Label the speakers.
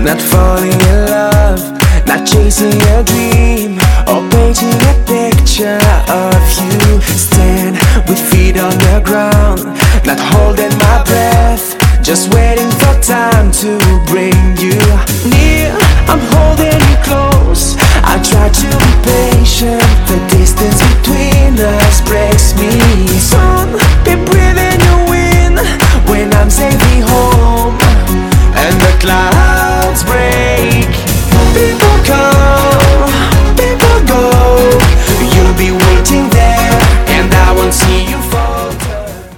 Speaker 1: Not falling in love, not chasing a dream, or painting a picture of you.